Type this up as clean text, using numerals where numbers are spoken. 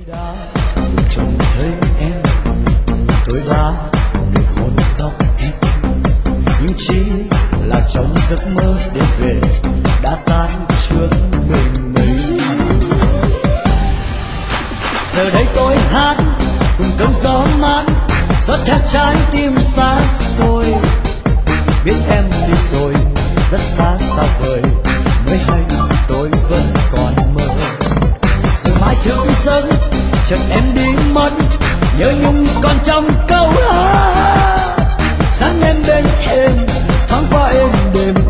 đã trông thấy em, tôi đã được hôn tóc em, nhưng chỉ là trong giấc mơ đêm về đã tan trước bình minh. Giờ đây tôi hát cùng cơn gió mát rót theo trái tim xa xôi, biết em đi rồi rất xa xa vời, mới hay tôi vẫn còn mơ. Rồi mãi thức giấc chợt em đi mất, nhớ nhung còn trong câu hát. Sáng em bên thềm thoáng qua êm đềm,